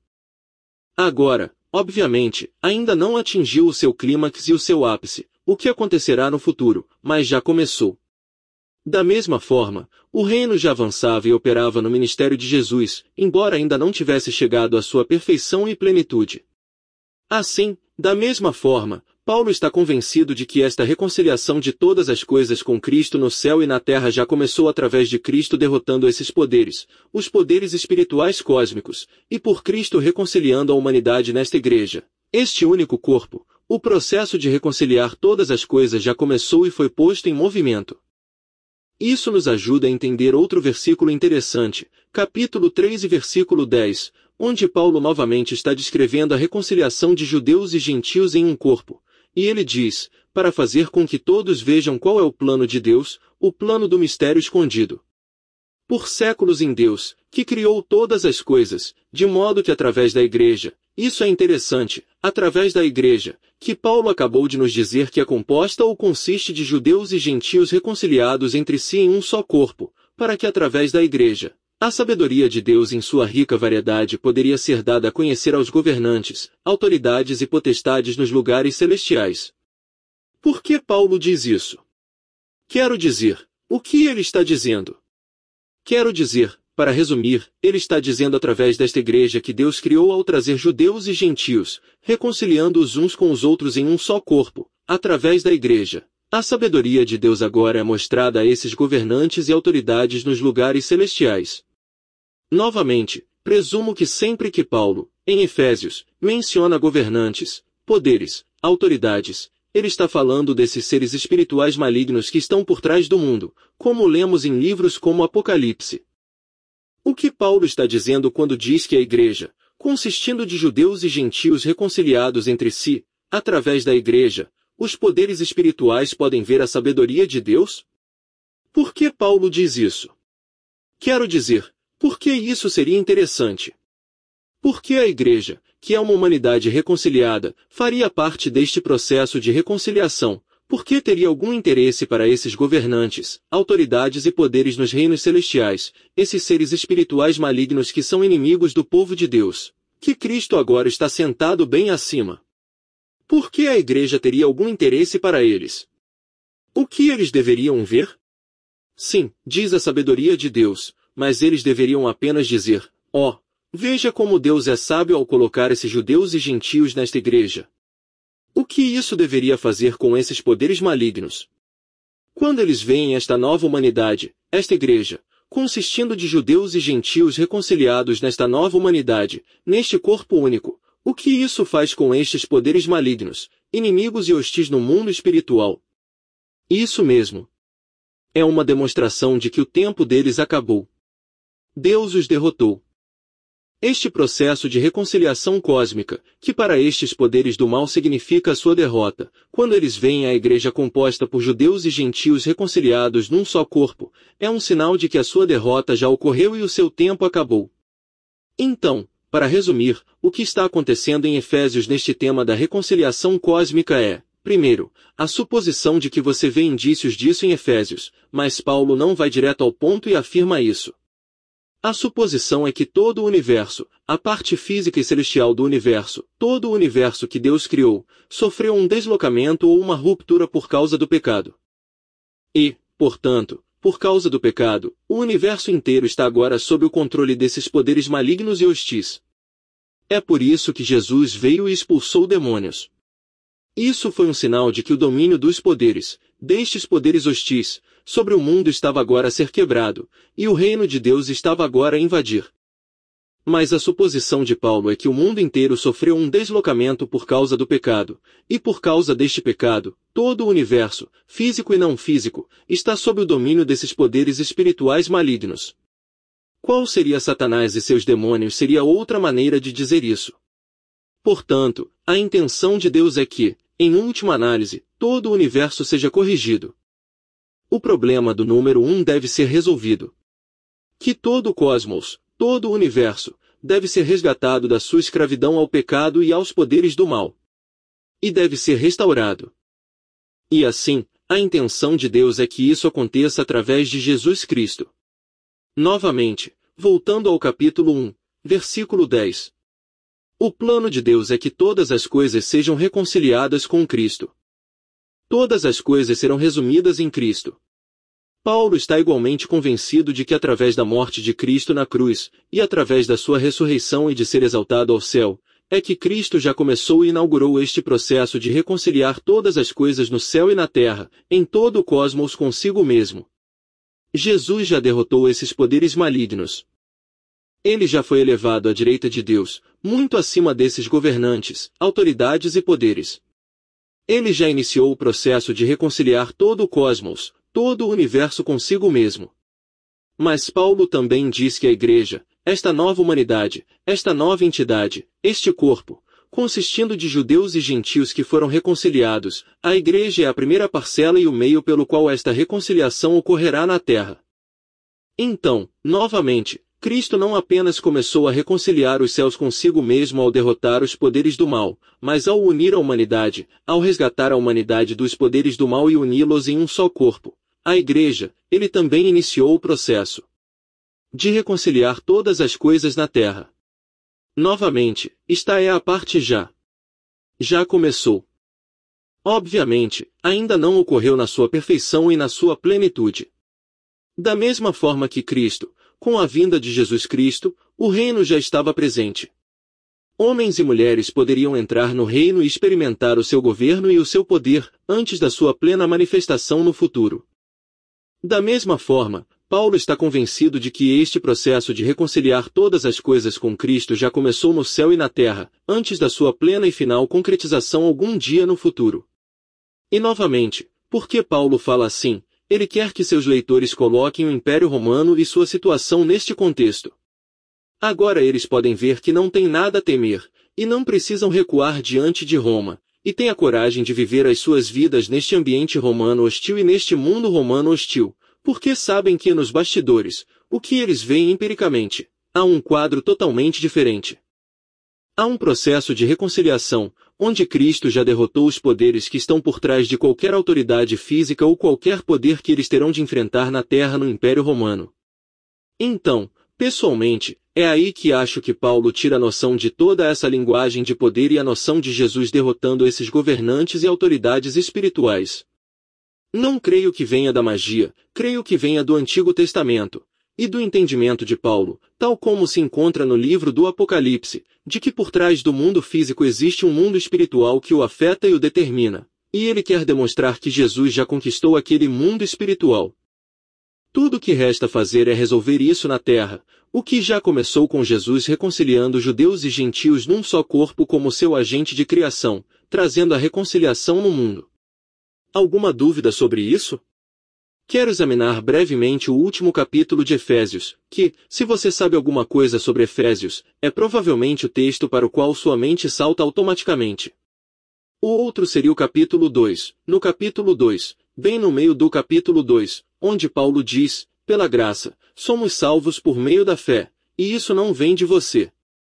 Agora, obviamente, ainda não atingiu o seu clímax e o seu ápice, o que acontecerá no futuro, mas já começou. Da mesma forma, o reino já avançava e operava no ministério de Jesus, embora ainda não tivesse chegado à sua perfeição e plenitude. Assim, da mesma forma, Paulo está convencido de que esta reconciliação de todas as coisas com Cristo no céu e na terra já começou através de Cristo derrotando esses poderes, os poderes espirituais cósmicos, e por Cristo reconciliando a humanidade nesta igreja, este único corpo. O processo de reconciliar todas as coisas já começou e foi posto em movimento. Isso nos ajuda a entender outro versículo interessante, capítulo 3 e versículo 10, onde Paulo novamente está descrevendo a reconciliação de judeus e gentios em um corpo. E ele diz, para fazer com que todos vejam qual é o plano de Deus, o plano do mistério escondido por séculos em Deus, que criou todas as coisas, de modo que através da igreja, isso é interessante, através da igreja, que Paulo acabou de nos dizer que é composta ou consiste de judeus e gentios reconciliados entre si em um só corpo, para que através da igreja, a sabedoria de Deus em sua rica variedade poderia ser dada a conhecer aos governantes, autoridades e potestades nos lugares celestiais. Por que Paulo diz isso? Quero dizer, o que ele está dizendo? Quero dizer, para resumir, ele está dizendo através desta igreja que Deus criou ao trazer judeus e gentios, reconciliando-os uns com os outros em um só corpo, através da igreja. A sabedoria de Deus agora é mostrada a esses governantes e autoridades nos lugares celestiais. Novamente, presumo que sempre que Paulo, em Efésios, menciona governantes, poderes, autoridades, ele está falando desses seres espirituais malignos que estão por trás do mundo, como lemos em livros como Apocalipse. O que Paulo está dizendo quando diz que a igreja, consistindo de judeus e gentios reconciliados entre si, através da igreja, os poderes espirituais podem ver a sabedoria de Deus? Por que Paulo diz isso? Quero dizer, por que isso seria interessante? Porque a igreja, que é uma humanidade reconciliada, faria parte deste processo de reconciliação, porque teria algum interesse para esses governantes, autoridades e poderes nos reinos celestiais, esses seres espirituais malignos que são inimigos do povo de Deus, que Cristo agora está sentado bem acima. Por que a igreja teria algum interesse para eles? O que eles deveriam ver? Sim, diz a sabedoria de Deus, mas eles deveriam apenas dizer, ó, veja como Deus é sábio ao colocar esses judeus e gentios nesta igreja. O que isso deveria fazer com esses poderes malignos? Quando eles veem esta nova humanidade, esta igreja, consistindo de judeus e gentios reconciliados nesta nova humanidade, neste corpo único, o que isso faz com estes poderes malignos, inimigos e hostis no mundo espiritual? Isso mesmo. É uma demonstração de que o tempo deles acabou. Deus os derrotou. Este processo de reconciliação cósmica, que para estes poderes do mal significa a sua derrota, quando eles veem a igreja composta por judeus e gentios reconciliados num só corpo, é um sinal de que a sua derrota já ocorreu e o seu tempo acabou. Então, para resumir, o que está acontecendo em Efésios neste tema da reconciliação cósmica é, primeiro, a suposição de que você vê indícios disso em Efésios, mas Paulo não vai direto ao ponto e afirma isso. A suposição é que todo o universo, a parte física e celestial do universo, todo o universo que Deus criou, sofreu um deslocamento ou uma ruptura por causa do pecado. E, portanto, por causa do pecado, o universo inteiro está agora sob o controle desses poderes malignos e hostis. É por isso que Jesus veio e expulsou demônios. Isso foi um sinal de que o domínio dos poderes, destes poderes hostis, sobre o mundo estava agora a ser quebrado, e o reino de Deus estava agora a invadir. Mas a suposição de Paulo é que o mundo inteiro sofreu um deslocamento por causa do pecado, e por causa deste pecado, todo o universo, físico e não físico, está sob o domínio desses poderes espirituais malignos. Qual seria Satanás e seus demônios seria outra maneira de dizer isso. Portanto, a intenção de Deus é que, em última análise, todo o universo seja corrigido. O problema do número 1 deve ser resolvido. Que todo o cosmos, todo o universo, deve ser resgatado da sua escravidão ao pecado e aos poderes do mal. E deve ser restaurado. E assim, a intenção de Deus é que isso aconteça através de Jesus Cristo. Novamente, voltando ao capítulo 1, versículo 10. O plano de Deus é que todas as coisas sejam reconciliadas com Cristo. Todas as coisas serão resumidas em Cristo. Paulo está igualmente convencido de que através da morte de Cristo na cruz, e através da sua ressurreição e de ser exaltado ao céu, é que Cristo já começou e inaugurou este processo de reconciliar todas as coisas no céu e na terra, em todo o cosmos consigo mesmo. Jesus já derrotou esses poderes malignos. Ele já foi elevado à direita de Deus, muito acima desses governantes, autoridades e poderes. Ele já iniciou o processo de reconciliar todo o cosmos, todo o universo consigo mesmo. Mas Paulo também diz que a Igreja, esta nova humanidade, esta nova entidade, este corpo, consistindo de judeus e gentios que foram reconciliados, a Igreja é a primeira parcela e o meio pelo qual esta reconciliação ocorrerá na terra. Então, novamente, Cristo não apenas começou a reconciliar os céus consigo mesmo ao derrotar os poderes do mal, mas ao unir a humanidade, ao resgatar a humanidade dos poderes do mal e uni-los em um só corpo, a Igreja, ele também iniciou o processo de reconciliar todas as coisas na terra. Novamente, esta é a parte já. Já começou. Obviamente, ainda não ocorreu na sua perfeição e na sua plenitude. Da mesma forma que Cristo, com a vinda de Jesus Cristo, o reino já estava presente. Homens e mulheres poderiam entrar no reino e experimentar o seu governo e o seu poder, antes da sua plena manifestação no futuro. Da mesma forma, Paulo está convencido de que este processo de reconciliar todas as coisas com Cristo já começou no céu e na terra, antes da sua plena e final concretização algum dia no futuro. E novamente, por que Paulo fala assim? Ele quer que seus leitores coloquem o Império Romano e sua situação neste contexto. Agora eles podem ver que não tem nada a temer, e não precisam recuar diante de Roma, e têm a coragem de viver as suas vidas neste ambiente romano hostil e neste mundo romano hostil, porque sabem que nos bastidores, o que eles veem empiricamente, há um quadro totalmente diferente. Há um processo de reconciliação, onde Cristo já derrotou os poderes que estão por trás de qualquer autoridade física ou qualquer poder que eles terão de enfrentar na terra no Império Romano. Então, pessoalmente, é aí que acho que Paulo tira a noção de toda essa linguagem de poder e a noção de Jesus derrotando esses governantes e autoridades espirituais. Não creio que venha da magia, creio que venha do Antigo Testamento, e do entendimento de Paulo, tal como se encontra no livro do Apocalipse, de que por trás do mundo físico existe um mundo espiritual que o afeta e o determina, e ele quer demonstrar que Jesus já conquistou aquele mundo espiritual. Tudo o que resta fazer é resolver isso na terra, o que já começou com Jesus reconciliando judeus e gentios num só corpo como seu agente de criação, trazendo a reconciliação no mundo. Alguma dúvida sobre isso? Quero examinar brevemente o último capítulo de Efésios, que, se você sabe alguma coisa sobre Efésios, é provavelmente o texto para o qual sua mente salta automaticamente. O outro seria o capítulo 2, no capítulo 2, bem no meio do capítulo 2, onde Paulo diz, pela graça, somos salvos por meio da fé, e isso não vem de você.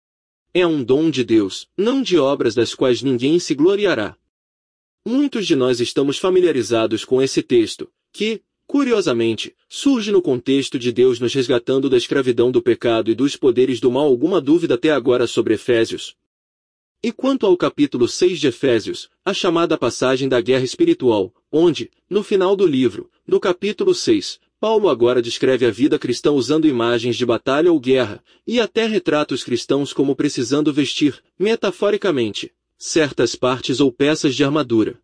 É um dom de Deus, não de obras das quais ninguém se gloriará. Muitos de nós estamos familiarizados com esse texto, que, curiosamente, surge no contexto de Deus nos resgatando da escravidão do pecado e dos poderes do mal. Alguma dúvida até agora sobre Efésios? E quanto ao capítulo 6 de Efésios, a chamada passagem da guerra espiritual, onde, no final do livro, no capítulo 6, Paulo agora descreve a vida cristã usando imagens de batalha ou guerra, e até retrata os cristãos como precisando vestir, metaforicamente, certas partes ou peças de armadura.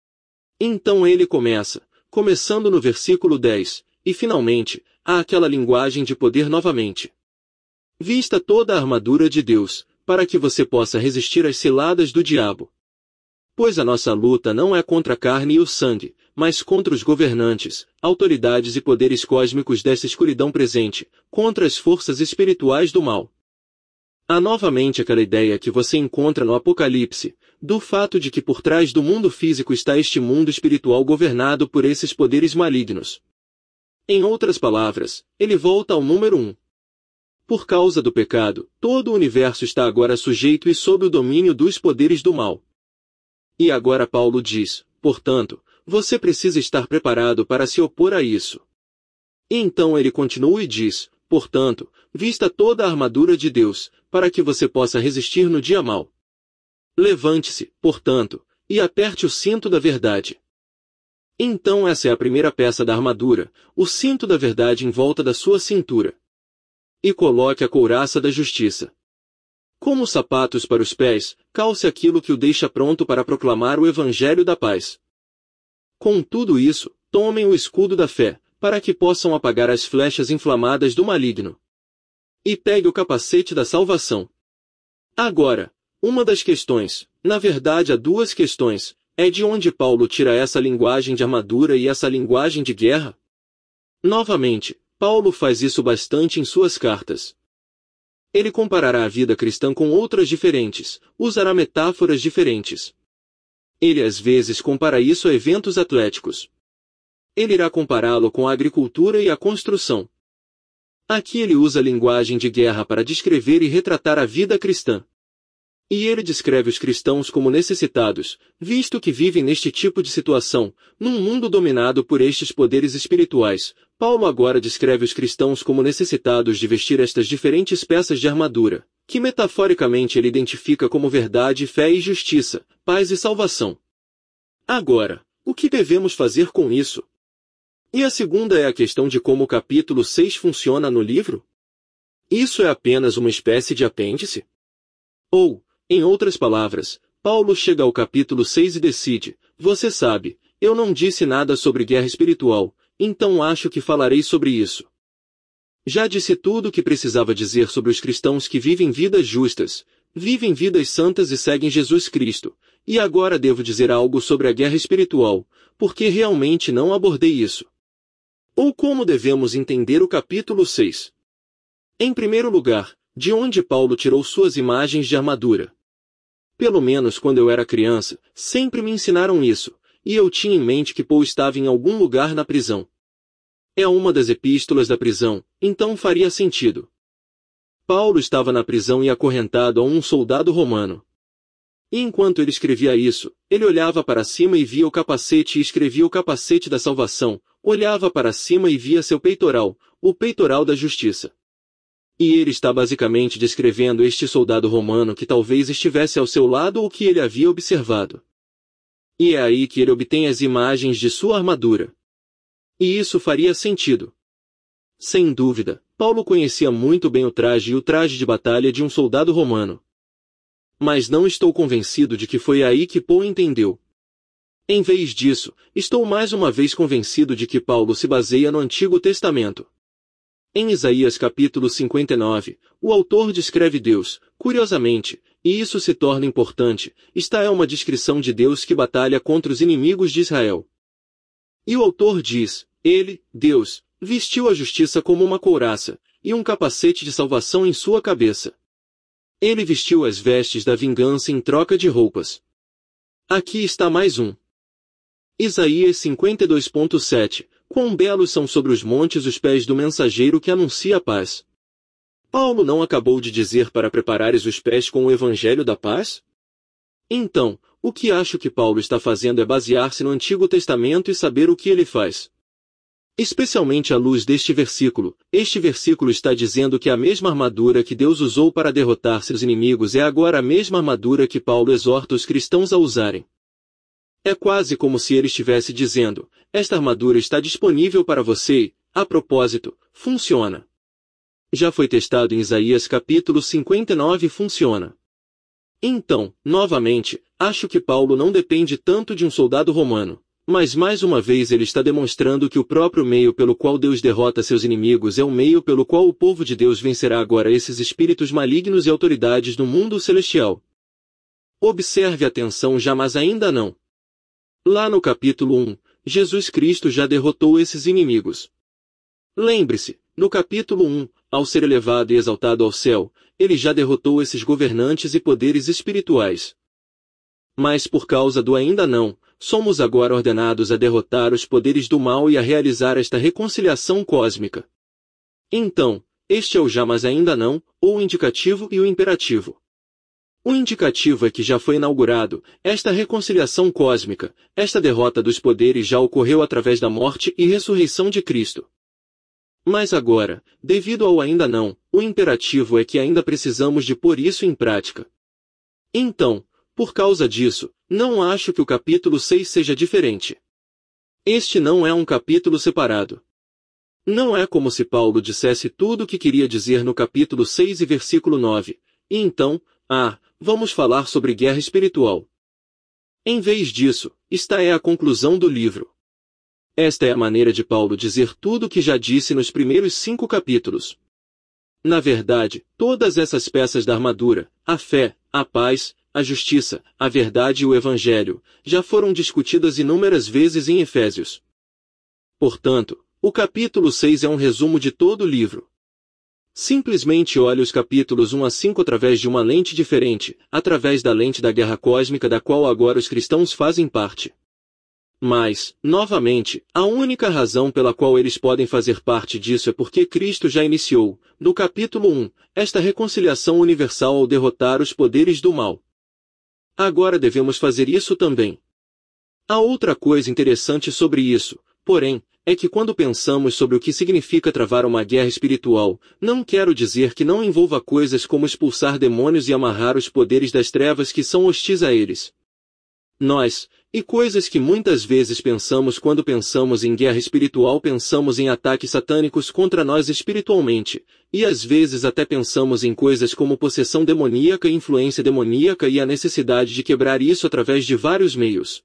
Então ele começando no versículo 10, e finalmente, há aquela linguagem de poder novamente. Vista toda a armadura de Deus, para que você possa resistir às ciladas do diabo. Pois a nossa luta não é contra a carne e o sangue, mas contra os governantes, autoridades e poderes cósmicos dessa escuridão presente, contra as forças espirituais do mal. Há novamente aquela ideia que você encontra no Apocalipse, do fato de que por trás do mundo físico está este mundo espiritual governado por esses poderes malignos. Em outras palavras, ele volta ao número 1. Por causa do pecado, todo o universo está agora sujeito e sob o domínio dos poderes do mal. E agora Paulo diz, portanto, você precisa estar preparado para se opor a isso. E então ele continua e diz, portanto, vista toda a armadura de Deus, para que você possa resistir no dia mau. Levante-se, portanto, e aperte o cinto da verdade. Então essa é a primeira peça da armadura, o cinto da verdade em volta da sua cintura. E coloque a couraça da justiça. Como sapatos para os pés, calce aquilo que o deixa pronto para proclamar o evangelho da paz. Com tudo isso, tomem o escudo da fé, para que possam apagar as flechas inflamadas do maligno. E pegue o capacete da salvação. Agora, uma das questões, na verdade há duas questões, é de onde Paulo tira essa linguagem de armadura e essa linguagem de guerra? Novamente, Paulo faz isso bastante em suas cartas. Ele comparará a vida cristã com outras diferentes, usará metáforas diferentes. Ele às vezes compara isso a eventos atléticos. Ele irá compará-lo com a agricultura e a construção. Aqui ele usa a linguagem de guerra para descrever e retratar a vida cristã. E ele descreve os cristãos como necessitados, visto que vivem neste tipo de situação, num mundo dominado por estes poderes espirituais. Paulo agora descreve os cristãos como necessitados de vestir estas diferentes peças de armadura, que metaforicamente ele identifica como verdade, fé e justiça, paz e salvação. Agora, o que devemos fazer com isso? E a segunda é a questão de como o capítulo 6 funciona no livro? Isso é apenas uma espécie de apêndice? Ou, em outras palavras, Paulo chega ao capítulo 6 e decide, você sabe, eu não disse nada sobre guerra espiritual, então acho que falarei sobre isso. Já disse tudo o que precisava dizer sobre os cristãos que vivem vidas justas, vivem vidas santas e seguem Jesus Cristo, e agora devo dizer algo sobre a guerra espiritual, porque realmente não abordei isso. Ou como devemos entender o capítulo 6? Em primeiro lugar, de onde Paulo tirou suas imagens de armadura? Pelo menos quando eu era criança, sempre me ensinaram isso, e eu tinha em mente que Paulo estava em algum lugar na prisão. É uma das epístolas da prisão, então faria sentido. Paulo estava na prisão e acorrentado a um soldado romano. E enquanto ele escrevia isso, ele olhava para cima e via o capacete e escrevia o capacete da salvação, olhava para cima e via seu peitoral, o peitoral da justiça. E ele está basicamente descrevendo este soldado romano que talvez estivesse ao seu lado ou que ele havia observado. E é aí que ele obtém as imagens de sua armadura. E isso faria sentido. Sem dúvida, Paulo conhecia muito bem o traje e o traje de batalha de um soldado romano. Mas não estou convencido de que foi aí que Paulo entendeu. Em vez disso, estou mais uma vez convencido de que Paulo se baseia no Antigo Testamento. Em Isaías capítulo 59, o autor descreve Deus, curiosamente, e isso se torna importante, esta é uma descrição de Deus que batalha contra os inimigos de Israel. E o autor diz, ele, Deus, vestiu a justiça como uma couraça, e um capacete de salvação em sua cabeça. Ele vestiu as vestes da vingança em troca de roupas. Aqui está mais um. Isaías 52.7, quão belos são sobre os montes os pés do mensageiro que anuncia a paz. Paulo não acabou de dizer para preparares os pés com o evangelho da paz? Então, o que acho que Paulo está fazendo é basear-se no Antigo Testamento e saber o que ele faz. Especialmente à luz deste versículo, este versículo está dizendo que a mesma armadura que Deus usou para derrotar seus inimigos é agora a mesma armadura que Paulo exorta os cristãos a usarem. É quase como se ele estivesse dizendo, esta armadura está disponível para você e, a propósito, funciona. Já foi testado em Isaías capítulo 59 e funciona. Então, novamente, acho que Paulo não depende tanto de um soldado romano, mas mais uma vez ele está demonstrando que o próprio meio pelo qual Deus derrota seus inimigos é o meio pelo qual o povo de Deus vencerá agora esses espíritos malignos e autoridades no mundo celestial. Observe a tensão já, mas ainda não. Lá no capítulo 1, Jesus Cristo já derrotou esses inimigos. Lembre-se, no capítulo 1, ao ser elevado e exaltado ao céu, ele já derrotou esses governantes e poderes espirituais. Mas por causa do ainda não, somos agora ordenados a derrotar os poderes do mal e a realizar esta reconciliação cósmica. Então, este é o já mas ainda não, ou o indicativo e o imperativo. O indicativo é que já foi inaugurado, esta reconciliação cósmica, esta derrota dos poderes já ocorreu através da morte e ressurreição de Cristo. Mas agora, devido ao ainda não, o imperativo é que ainda precisamos de pôr isso em prática. Então, por causa disso, não acho que o capítulo 6 seja diferente. Este não é um capítulo separado. Não é como se Paulo dissesse tudo o que queria dizer no capítulo 6 e versículo 9, e então, vamos falar sobre guerra espiritual. Em vez disso, esta é a conclusão do livro. Esta é a maneira de Paulo dizer tudo o que já disse nos primeiros 5 capítulos. Na verdade, todas essas peças da armadura, a fé, a paz, a justiça, a verdade e o evangelho, já foram discutidas inúmeras vezes em Efésios. Portanto, o capítulo 6 é um resumo de todo o livro. Simplesmente olhe os capítulos 1 a 5 através de uma lente diferente, através da lente da guerra cósmica da qual agora os cristãos fazem parte. Mas, novamente, a única razão pela qual eles podem fazer parte disso é porque Cristo já iniciou, no capítulo 1, esta reconciliação universal ao derrotar os poderes do mal. Agora devemos fazer isso também. Há outra coisa interessante sobre isso, porém, é que quando pensamos sobre o que significa travar uma guerra espiritual, não quero dizer que não envolva coisas como expulsar demônios e amarrar os poderes das trevas que são hostis a eles. E coisas que muitas vezes pensamos quando pensamos em guerra espiritual, pensamos em ataques satânicos contra nós espiritualmente, e às vezes até pensamos em coisas como possessão demoníaca e influência demoníaca e a necessidade de quebrar isso através de vários meios.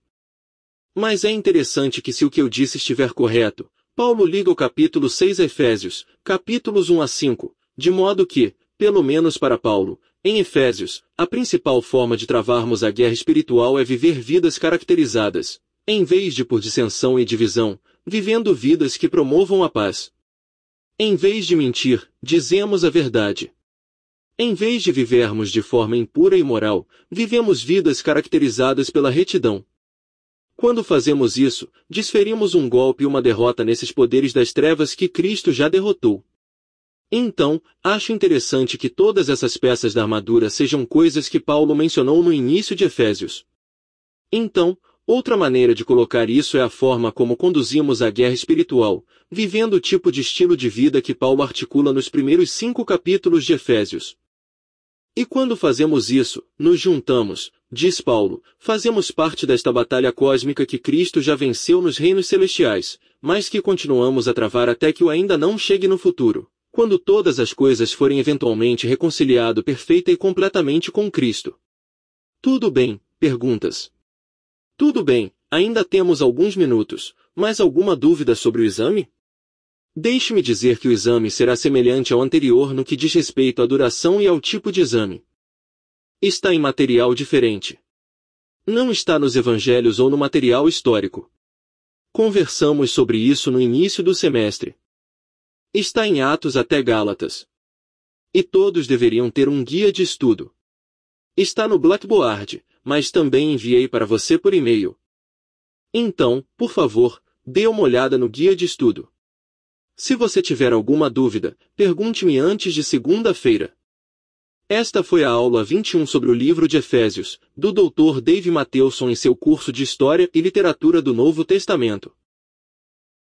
Mas é interessante que se o que eu disse estiver correto, Paulo liga o capítulo 6 a Efésios, capítulos 1 a 5, de modo que, pelo menos para Paulo, em Efésios, a principal forma de travarmos a guerra espiritual é viver vidas caracterizadas, em vez de por dissensão e divisão, vivendo vidas que promovam a paz. Em vez de mentir, dizemos a verdade. Em vez de vivermos de forma impura e imoral, vivemos vidas caracterizadas pela retidão. Quando fazemos isso, desferimos um golpe e uma derrota nesses poderes das trevas que Cristo já derrotou. Então, acho interessante que todas essas peças da armadura sejam coisas que Paulo mencionou no início de Efésios. Então, outra maneira de colocar isso é a forma como conduzimos a guerra espiritual, vivendo o tipo de estilo de vida que Paulo articula nos primeiros 5 capítulos de Efésios. E quando fazemos isso, nos juntamos, diz Paulo, fazemos parte desta batalha cósmica que Cristo já venceu nos reinos celestiais, mas que continuamos a travar até que o ainda não chegue no futuro, quando todas as coisas forem eventualmente reconciliado perfeita e completamente com Cristo. Tudo bem, perguntas. Tudo bem, ainda temos alguns minutos, mas alguma dúvida sobre o exame? Deixe-me dizer que o exame será semelhante ao anterior no que diz respeito à duração e ao tipo de exame. Está em material diferente. Não está nos evangelhos ou no material histórico. Conversamos sobre isso no início do semestre. Está em Atos até Gálatas. E todos deveriam ter um guia de estudo. Está no Blackboard, mas também enviei para você por e-mail. Então, por favor, dê uma olhada no guia de estudo. Se você tiver alguma dúvida, pergunte-me antes de segunda-feira. Esta foi a aula 21 sobre o livro de Efésios, do Dr. Dave Matthewson em seu curso de História e Literatura do Novo Testamento.